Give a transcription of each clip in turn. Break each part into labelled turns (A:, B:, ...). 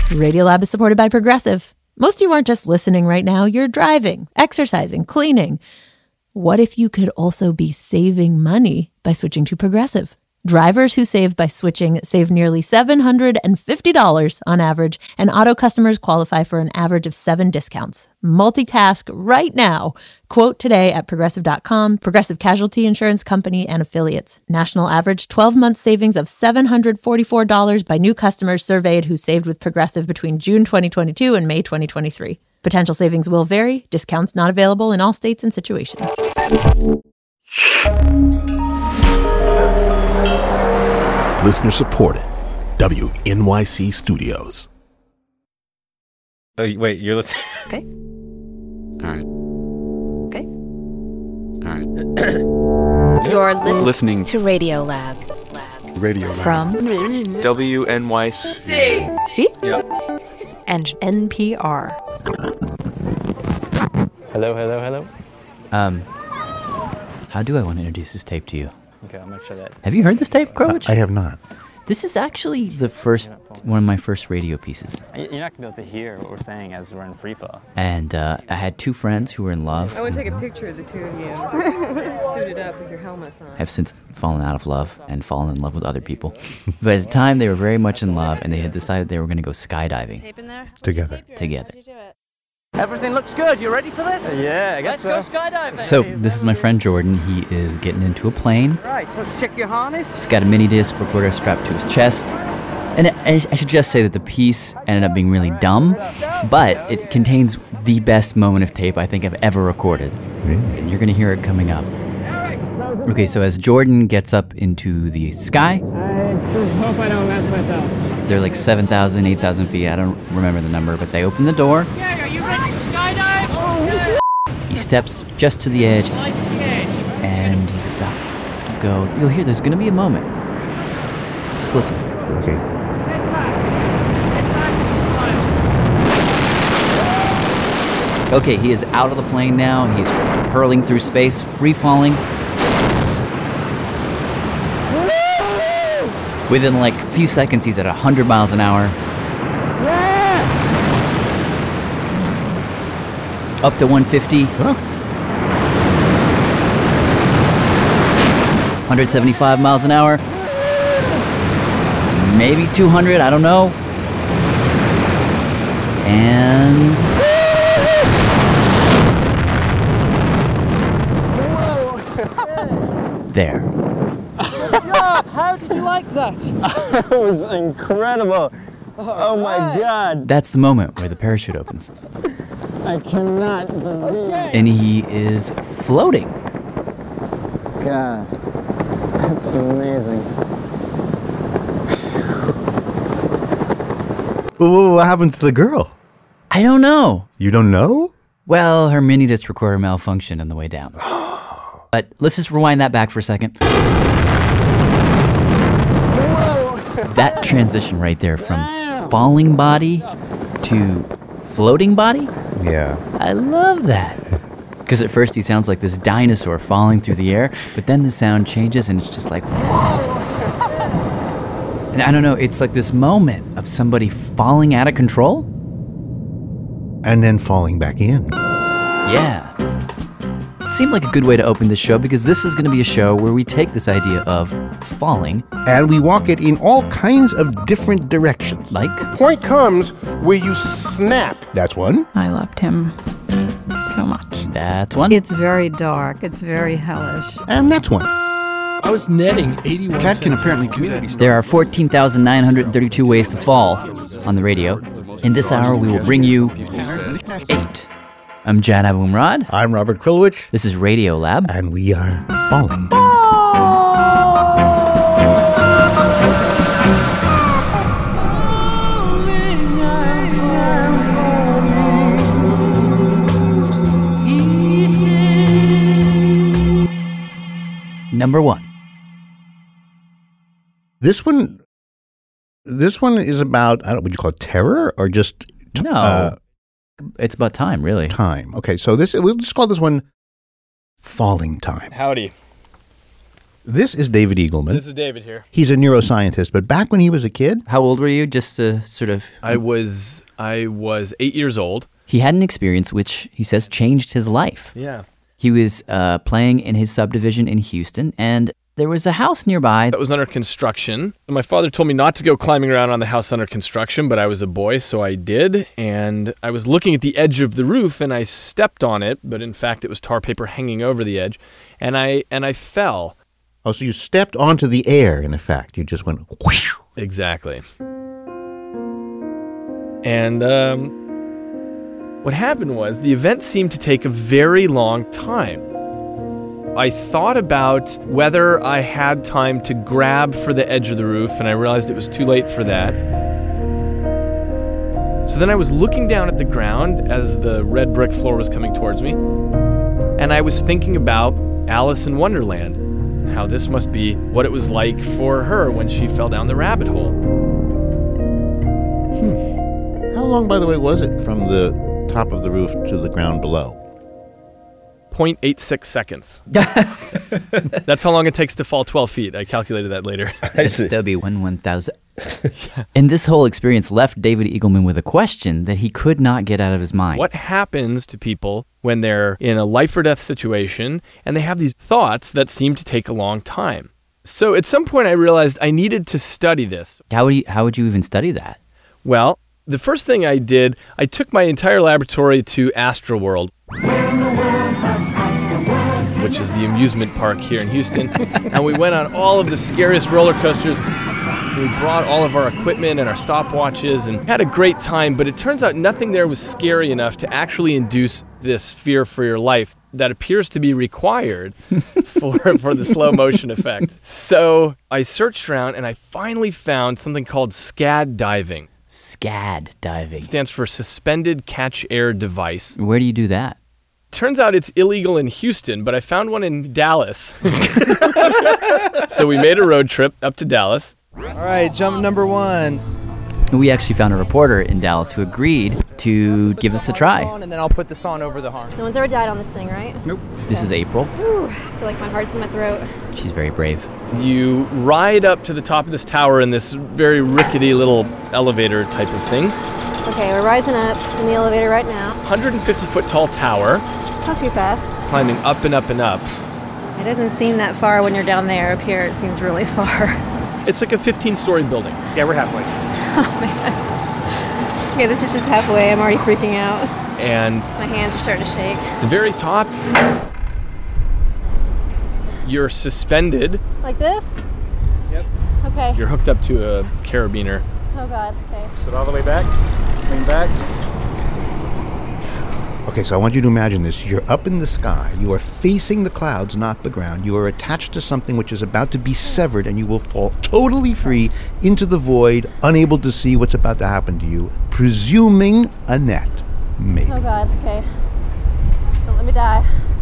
A: Radiolab is supported by Progressive. Most of you aren't just listening right now, you're driving, exercising, cleaning. What if you could also be saving money by switching to Progressive? Drivers who save by switching save nearly $750 on average, and auto customers qualify for an average of 7 discounts. Multitask right now. Quote today at Progressive.com, Progressive Casualty Insurance Company and Affiliates. National average 12-month savings of $744 by new customers surveyed who saved with Progressive between June 2022 and May 2023. Potential savings will vary. Discounts not available in all states and situations.
B: Listener supported. WNYC Studios.
C: Oh, wait, you're listening?
A: Okay.
D: All right.
A: Okay.
D: All right.
E: You're
D: Listening
E: to Radiolab.
D: Radio Lab.
E: From
D: WNYC.
A: See?
C: Yeah.
E: and NPR.
C: Hello.
F: How do I want to introduce this tape to you?
C: Okay, I'll make sure that.
F: Have you heard this tape, Crowich?
G: I have not.
F: This is actually one of my first radio pieces.
C: You're not gonna be able to hear what we're saying as we're in free fall.
F: And I had 2 friends who were in love.
H: I want to take a picture of the two of you, suited up with your helmets on.
F: Have since fallen out of love and fallen in love with other people. But at the time, they were very much in love, and they had decided they were going to go skydiving
G: Together.
I: Everything looks good. You ready for this?
C: Yeah, I guess
I: Let's go skydiving.
F: So this is my friend Jordan. He is getting into a plane.
I: Right, so let's check your harness.
F: He's got a mini disc recorder strapped to his chest. And I should just say that the piece ended up being really dumb, but it contains the best moment of tape I think I've ever recorded.
G: Really?
F: And you're going to hear it coming up. Okay, so as Jordan gets up into the sky,
I: I just hope I don't mess myself.
F: they're like 7,000, 8,000 feet. I don't remember the number, but they open the door.
I: Yeah, are you ready to skydive? Oh,
F: He steps just to the edge,
I: right to the edge.
F: and he's about to go. You'll hear there's going to be a moment. Just listen.
G: Okay.
F: Okay, he is out of the plane now. He's hurling through space, free falling. Within like a few seconds, he's at 100 miles an hour. Up to 150. 175 miles an hour. Maybe 200, I don't know. And... there.
I: How did you like that?
C: It was incredible. Oh my God.
F: That's the moment where the parachute opens.
C: I cannot believe it.
F: And he is floating.
C: God. That's amazing.
G: Well, what happened to the girl?
F: I don't know.
G: You don't know?
F: Well, her mini disc recorder malfunctioned on the way down. But let's just rewind that back for a second. That transition right there from falling body to floating body,
G: Yeah.
F: I love that. Because at first he sounds like this dinosaur falling through the air, but then the sound changes and it's just like, and I don't know, it's like this moment of somebody falling out of control.
G: And then falling back in.
F: Yeah. Seemed like a good way to open this show because this is going to be a show where we take this idea of falling.
G: And we walk it in all kinds of different directions.
F: Like?
J: Point comes where you snap.
G: That's one.
K: I loved him so much.
F: That's one.
H: It's very dark. It's very hellish.
G: And that's one.
B: I was netting 81
D: Cat can
B: cents.
D: apparently do that.
F: There are 14,932 ways to fall on the radio. In this hour, we will bring you 8. I'm Jan Abumrad.
G: I'm Robert Krulwich.
F: This is Radio Lab.
G: And we are falling.
F: Number 1.
G: This one is about, I don't, would you call it terror or just
F: No. It's about time, really.
G: time? Okay, so we'll just call this one Falling Time.
C: Howdy.
G: This is David Eagleman.
L: This is David here.
G: He's a neuroscientist, but back when he was a kid...
F: How old were you? Just to sort of...
L: I was 8 years old.
F: He had an experience which, he says, changed his life.
L: Yeah.
F: He was playing in his subdivision in Houston, and there was a house nearby
L: that was under construction. My father told me not to go climbing around on the house under construction, but I was a boy, so I did. And I was looking at the edge of the roof, and I stepped on it, but in fact, it was tar paper hanging over the edge, and I fell.
G: Oh, so you stepped onto the air, in effect. You just went whoosh.
L: Exactly. And what happened was the event seemed to take a very long time. I thought about whether I had time to grab for the edge of the roof, and I realized it was too late for that. So then I was looking down at the ground as the red brick floor was coming towards me, and I was thinking about Alice in Wonderland, and how this must be what it was like for her when she fell down the rabbit hole.
G: How long, by the way, was it from the top of the roof to the ground below?
L: 0.86 seconds. That's how long it takes to fall 12 feet. I calculated that later.
F: That would be 1/1000. Yeah. And this whole experience left David Eagleman with a question that he could not get out of his mind.
L: What happens to people when they're in a life or death situation and they have these thoughts that seem to take a long time? So at some point I realized I needed to study this.
F: How would you even study that?
L: Well, the first thing I did, I took my entire laboratory to Astroworld, which is the amusement park here in Houston, and we went on all of the scariest roller coasters. We brought all of our equipment and our stopwatches and had a great time, but it turns out nothing there was scary enough to actually induce this fear for your life that appears to be required for the slow motion effect. So I searched around and I finally found something called SCAD diving.
F: SCAD diving.
L: It stands for Suspended Catch Air Device.
F: Where do you do that?
L: Turns out it's illegal in Houston, but I found one in Dallas. So we made a road trip up to Dallas.
M: All right, jump number 1.
F: We actually found a reporter in Dallas who agreed to give us a try.
M: And then I'll put this on over the harm.
N: No one's ever died on this thing, right?
F: Nope. This is April.
N: Ooh, I feel like my heart's in my throat.
F: She's very brave.
L: You ride up to the top of this tower in this very rickety little elevator type of thing.
N: Okay, we're rising up in the elevator right now.
L: 150-foot tall tower.
N: Not too fast.
L: Climbing up and up and up.
N: It doesn't seem that far when you're down there. Up here, it seems really far.
L: It's like a 15-story building. Yeah, we're halfway.
N: Oh, man. Okay, this is just halfway. I'm already freaking out.
L: And
N: my hands are starting to shake.
L: At the very top, you're suspended.
N: Like this?
L: Yep.
N: Okay.
L: You're hooked up to a carabiner.
N: Oh, God. Okay.
C: Sit all the way back. Lean back.
G: Okay, so I want you to imagine this. You're up in the sky. You are facing the clouds, not the ground. You are attached to something which is about to be severed, and you will fall totally free into the void, unable to see what's about to happen to you, presuming a net. Maybe.
N: Oh, God. Okay. Don't let me die.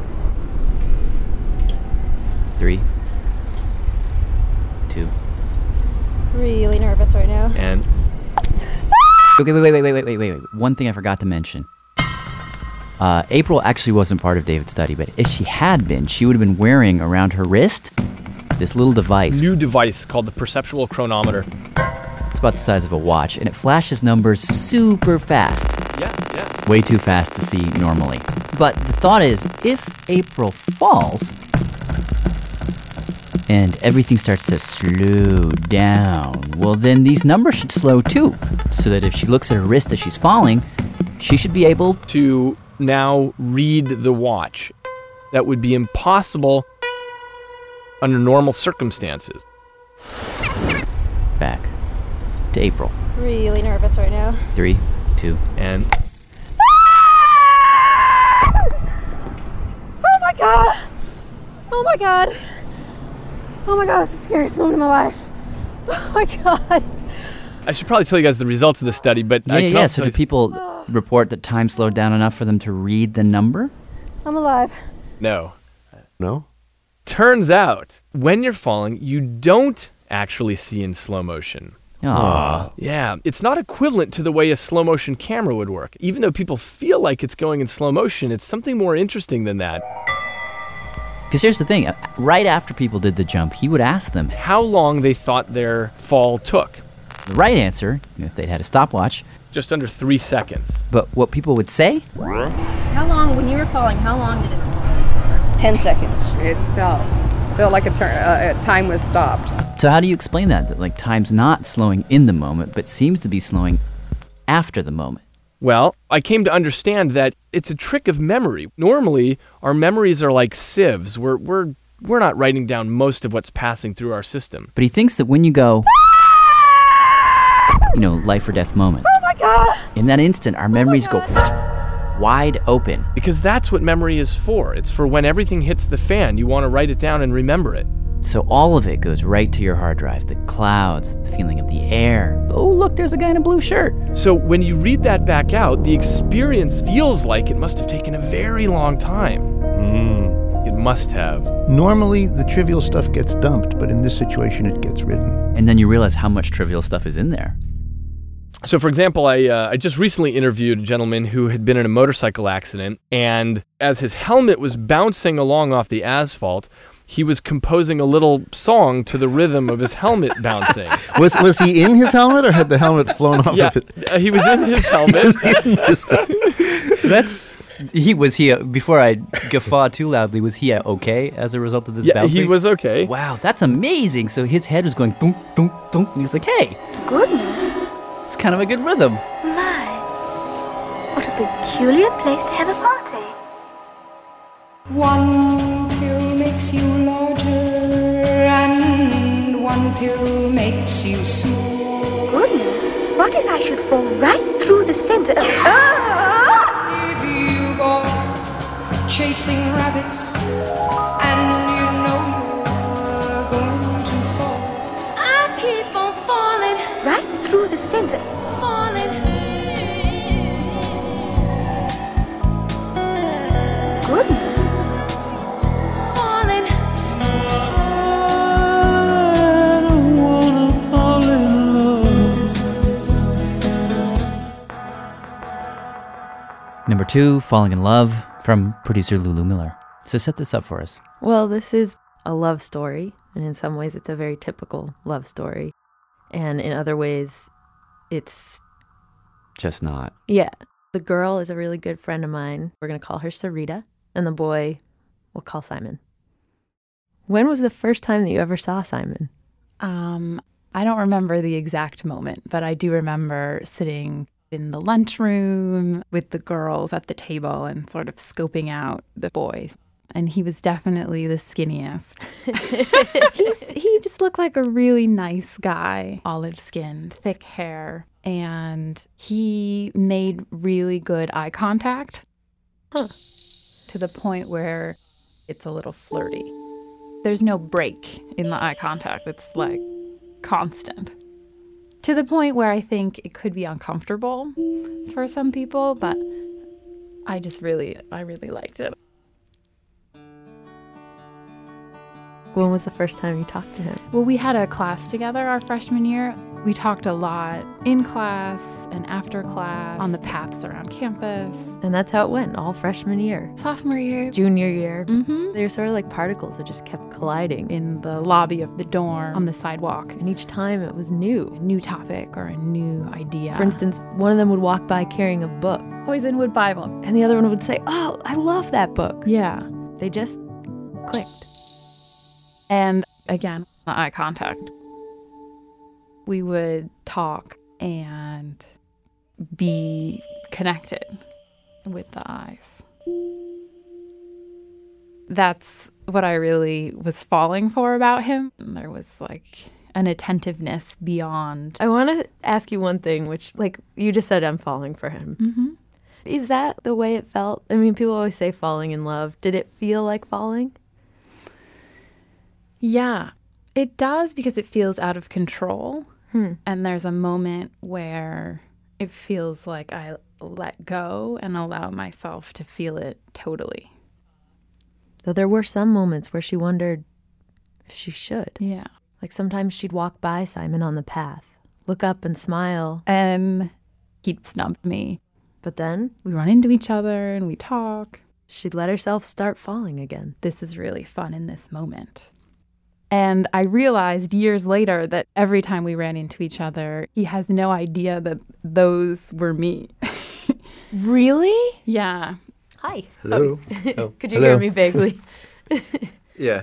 F: 3, 2.
N: Really nervous right now.
L: And.
F: Okay, wait. One thing I forgot to mention. April actually wasn't part of David's study, but if she had been, she would have been wearing around her wrist this little device.
L: New device called the perceptual chronometer.
F: It's about the size of a watch, and it flashes numbers super fast.
L: Yeah.
F: Way too fast to see normally. But the thought is, if April falls, and everything starts to slow down, well then these numbers should slow too, so that if she looks at her wrist as she's falling, she should be able
L: to now read the watch. That would be impossible under normal circumstances.
F: Back to April.
N: Really nervous right now.
F: 3, 2,
L: and...
N: Oh my God! Oh my God! Oh my God, it's the scariest moment of my life. Oh my God.
L: I should probably tell you guys the results of the study, but
F: Yeah, so do people report that time slowed down enough for them to read the number?
N: I'm alive.
L: No.
G: No?
L: Turns out, when you're falling, you don't actually see in slow motion.
F: Aww.
L: Yeah, it's not equivalent to the way a slow motion camera would work. Even though people feel like it's going in slow motion, it's something more interesting than that.
F: Because here's the thing, right after people did the jump, he would ask them
L: how long they thought their fall took.
F: The right answer, if they'd had a stopwatch,
L: just under 3 seconds.
F: But what people would say?
N: How long, when you were falling, how long did it fall?
O: 10 seconds. It felt like time was stopped.
F: So how do you explain that? Like time's not slowing in the moment, but seems to be slowing after the moment.
L: Well, I came to understand that it's a trick of memory. Normally, our memories are like sieves. We're not writing down most of what's passing through our system.
F: But he thinks that when you go, life or death moment.
N: Oh my God!
F: In that instant, our memories go wide open.
L: Because that's what memory is for. It's for when everything hits the fan, you want to write it down and remember it.
F: So all of it goes right to your hard drive. The clouds, the feeling of the air. Oh, look, there's a guy in a blue shirt.
L: So when you read that back out, the experience feels like it must have taken a very long time. It must have.
G: Normally, the trivial stuff gets dumped, but in this situation, it gets written.
F: And then you realize how much trivial stuff is in there.
L: So, for example, I just recently interviewed a gentleman who had been in a motorcycle accident, and as his helmet was bouncing along off the asphalt, he was composing a little song to the rhythm of his helmet bouncing.
G: Was he in his helmet, or had the helmet flown off of it?
L: He was in his helmet.
F: Before I guffaw too loudly, was he okay as a result of this bouncing?
L: Yeah, he was okay.
F: Wow, that's amazing. So his head was going thunk, thunk, thunk, and he was like, hey.
P: Goodness.
F: It's kind of a good rhythm.
P: My, what a peculiar place to have a party.
Q: One pill makes you larger, and one pill makes you small.
P: Goodness, what if I should fall right through the center of...
Q: If you go chasing rabbits, and you know you're going to fall, I keep on falling.
P: Right through the center.
Q: Falling.
P: Goodness.
Q: Falling.
R: I don't wanna fall in love.
F: Number 2, Falling in Love, from producer Lulu Miller. So set this up for us.
A: Well, this is a love story, and in some ways it's a very typical love story. And in other ways, it's...
D: just not.
A: Yeah. The girl is a really good friend of mine. We're going to call her Sarita, and the boy we'll call Simon. When was the first time that you ever saw Simon?
K: I don't remember the exact moment, but I do remember sitting in the lunchroom with the girls at the table and sort of scoping out the boys. And he was definitely the skinniest. He just looked like a really nice guy, olive-skinned, thick hair. And he made really good eye contact to the point where it's a little flirty. There's no break in the eye contact. It's like constant. To the point where I think it could be uncomfortable for some people, but I really liked it.
A: When was the first time you talked to him?
K: Well, we had a class together our freshman year. We talked a lot in class and after class, on the paths around campus.
A: And that's how it went, all freshman year.
K: Sophomore year.
A: Junior year.
K: Mm-hmm.
A: They were sort of like particles that just kept colliding.
K: In the lobby of the dorm, on the sidewalk.
A: And each time it was new.
K: A new topic or a new idea.
A: For instance, one of them would walk by carrying a book.
K: Poisonwood Bible.
A: And the other one would say, oh, I love that book.
K: Yeah.
A: They just clicked.
K: And again, the eye contact. We would talk and be connected with the eyes. That's what I really was falling for about him. There was like an attentiveness beyond.
A: I want to ask you one thing, which, like, you just said I'm falling for him.
K: Mm-hmm.
A: Is that the way it felt? I mean, people always say falling in love. Did it feel like falling?
K: Yeah, it does, because it feels out of control. And there's a moment where it feels like I let go and allow myself to feel it totally.
A: Though there were some moments where she wondered if she should.
K: Yeah.
A: Like sometimes she'd walk by Simon on the path, look up and smile.
K: And he'd snub me.
A: But then
K: we run into each other and we talk.
A: She let herself start falling again.
K: This is really fun in this moment. And I realized years later that every time we ran into each other, he has no idea that those were me.
A: Really?
K: Yeah.
A: Hi.
M: Hello.
A: Oh. Could you
M: Hello.
A: hear me vaguely?
M: Yeah.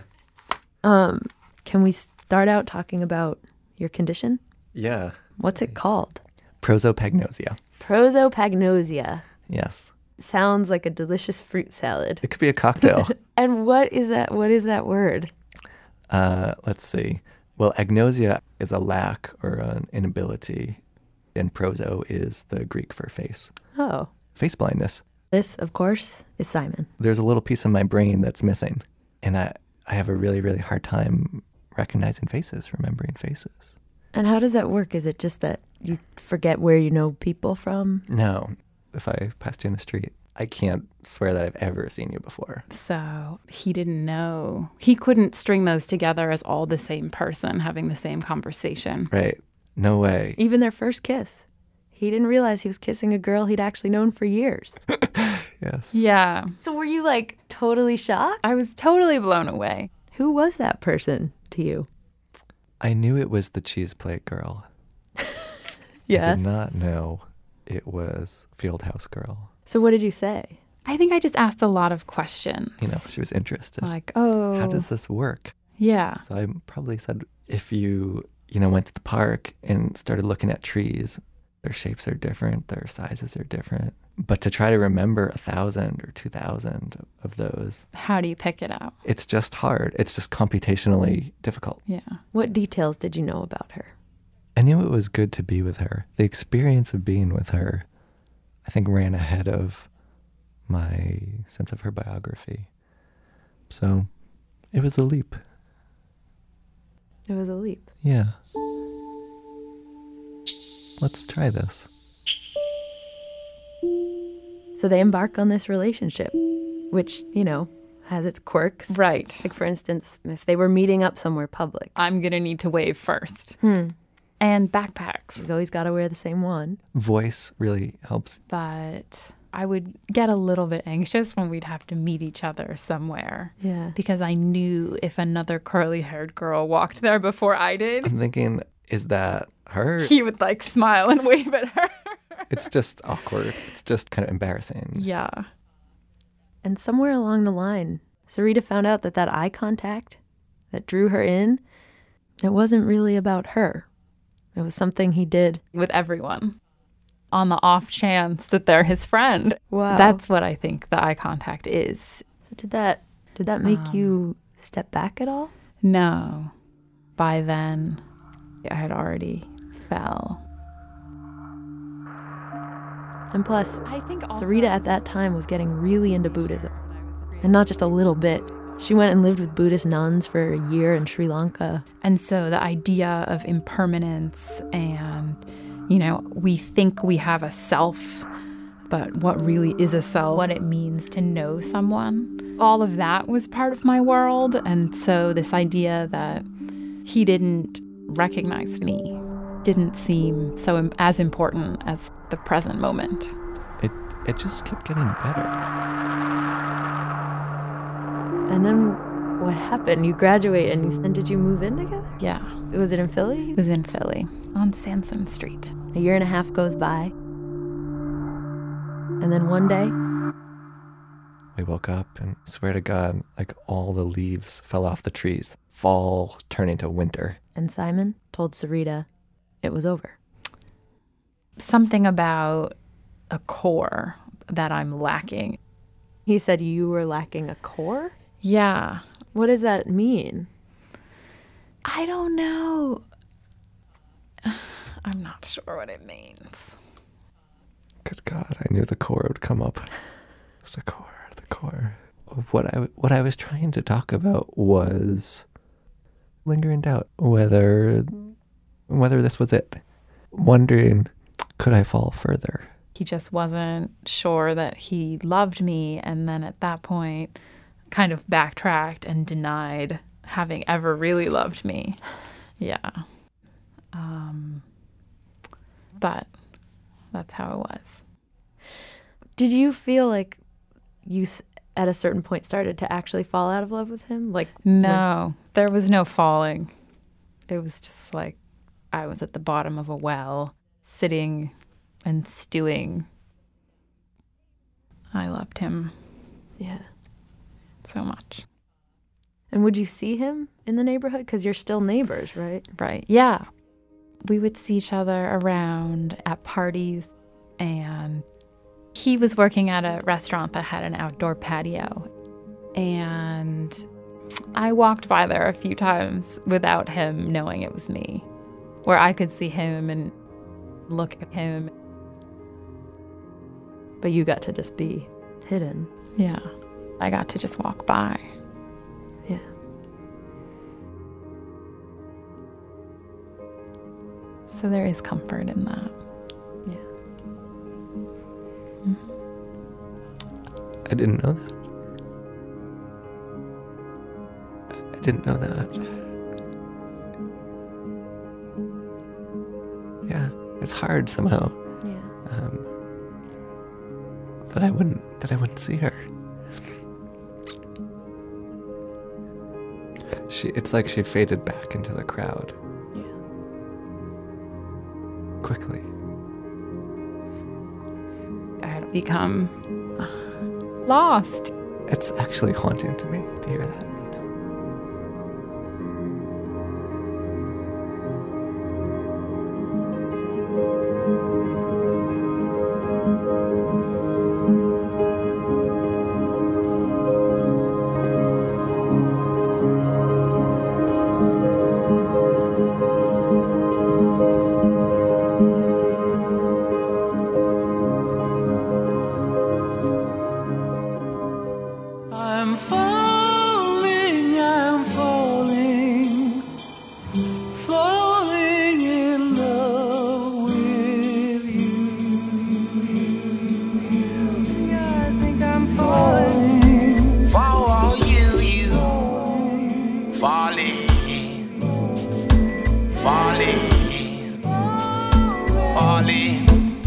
A: Can we start out talking about your condition?
M: Yeah.
A: What's it called?
M: Prosopagnosia.
A: Prosopagnosia.
M: Yes.
A: Sounds like a delicious fruit salad.
M: It could be a cocktail.
A: And what is that? What is that word?
M: Let's see. Well, agnosia is a lack or an inability, and proso is the Greek for face.
A: Oh.
M: Face blindness.
A: This, of course, is Simon.
M: There's a little piece of my brain that's missing, and I have a really, really hard time recognizing faces, remembering faces.
A: And how does that work? Is it just that you forget where you know people from?
M: No. If I passed you in the street, I can't swear that I've ever seen you before.
K: So he didn't know. He couldn't string those together as all the same person having the same conversation.
M: Right. No way.
A: Even their first kiss. He didn't realize he was kissing a girl he'd actually known for years.
M: Yes.
K: Yeah.
A: So were you like totally shocked?
K: I was totally blown away.
A: Who was that person to you?
M: I knew it was the cheese plate girl.
A: Yeah.
M: I did not know it was Fieldhouse Girl.
A: So what did you say?
K: I think I just asked a lot of questions.
M: You know, she was interested.
K: Like, oh.
M: How does this work?
K: Yeah.
M: So I probably said, if you went to the park and started looking at trees, their shapes are different, their sizes are different. But to try to remember 1,000 or 2,000 of those.
K: How do you pick it out?
M: It's just hard. It's just computationally difficult.
K: Yeah.
A: What details did you know about her?
M: I knew it was good to be with her. The experience of being with her, I think, ran ahead of my sense of her biography. So it was a leap.
A: It was a leap.
M: Yeah. Let's try this.
A: So they embark on this relationship, which, has its quirks.
K: Right.
A: Like, for instance, if they were meeting up somewhere public.
K: I'm going to need to wave first. And backpacks.
A: He's always got to wear the same one.
M: Voice really helps.
K: But I would get a little bit anxious when we'd have to meet each other somewhere.
A: Yeah.
K: Because I knew if another curly-haired girl walked there before I did,
M: I'm thinking, is that her?
K: He would smile and wave at her.
M: It's just awkward. It's just kind of embarrassing.
K: Yeah.
A: And somewhere along the line, Sarita found out that eye contact that drew her in, it wasn't really about her. It was something he did
K: with everyone on the off chance that they're his friend.
A: Wow.
K: That's what I think the eye contact is.
A: So did that make you step back at all?
K: No. By then, I had already fell.
A: And plus,
K: I think
A: Sarita at that time was getting really into Buddhism. And not just a little bit. She went and lived with Buddhist nuns for a year in Sri Lanka.
K: And so the idea of impermanence and, we think we have a self, but what really is a self, what it means to know someone, all of that was part of my world. And so this idea that he didn't recognize me didn't seem so as important as the present moment.
M: It just kept getting better.
A: And then what happened? You graduate and did you move in together?
K: Yeah.
A: Was it in Philly?
K: It was in Philly on Sansom Street.
A: A year and a half goes by. And then one day,
M: we woke up and swear to God, all the leaves fell off the trees. Fall turned into winter.
A: And Simon told Sarita it was over.
K: Something about a core that I'm lacking.
A: He said you were lacking a core?
K: Yeah.
A: What does that mean?
K: I don't know. I'm not sure what it means.
M: Good God, I knew the core would come up. The core. What I was trying to talk about was lingering doubt whether this was it. Wondering, could I fall further?
K: He just wasn't sure that he loved me, and then at that point kind of backtracked and denied having ever really loved me. Yeah. But that's how it was.
A: Did you feel like you at a certain point started to actually fall out of love with him?
K: No, there was no falling. It was just like I was at the bottom of a well, sitting and stewing. I loved him.
A: Yeah.
K: So much.
A: And would you see him in the neighborhood? Because you're still neighbors, right?
K: Right. Yeah. We would see each other around at parties, and he was working at a restaurant that had an outdoor patio. And I walked by there a few times without him knowing it was me, where I could see him and look at him.
A: But you got to just be hidden.
K: Yeah. I got to just walk by.
A: Yeah.
K: So there is comfort in that.
A: Yeah.
K: Mm-hmm.
M: I didn't know that. I didn't know that. Yeah, it's hard somehow.
A: Yeah.
M: That I wouldn't see her. It's like she faded back into the crowd.
A: Yeah.
M: Quickly.
K: I had become lost.
M: It's actually haunting to me to hear that.
R: I'm falling, falling in love with you. Yeah, I think I'm falling.
S: For you, falling, falling, falling.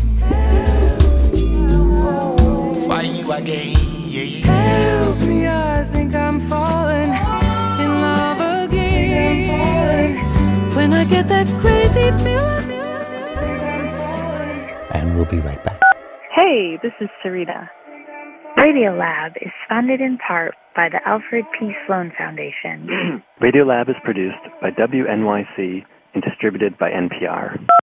S: For you again.
R: Help me, I think I'm falling in love again. When I get that crazy feeling.
G: And we'll be right back.
T: Hey, this is Serena. Radiolab is funded in part by the Alfred P. Sloan Foundation.
U: Radiolab is produced by WNYC and distributed by NPR.